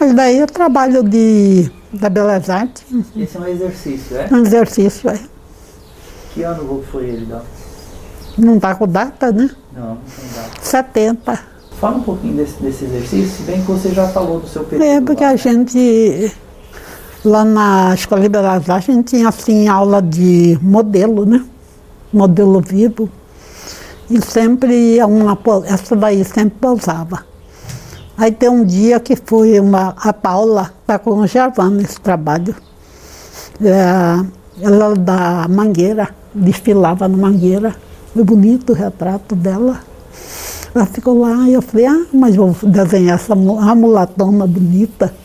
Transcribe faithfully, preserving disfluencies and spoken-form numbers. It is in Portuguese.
Mas daí eu trabalho de, da Belas Artes. Esse é um exercício, é? Um exercício, é. Que ano foi ele, Dó? Não está com data, né? Não, não tem data. setenta. Fala um pouquinho desse, desse exercício, se bem que você já falou do seu período. É, porque lá, a né? gente, lá na Escola de Belas Artes, a gente tinha assim aula de modelo, né? Modelo vivo. E sempre uma, essa daí sempre pousava. Aí tem um dia que foi uma, a Paula está conservando esse trabalho. É, ela da Mangueira, desfilava na Mangueira. Foi bonito o retrato dela. Ela ficou lá e eu falei, ah, mas vou desenhar essa uma mulatona bonita.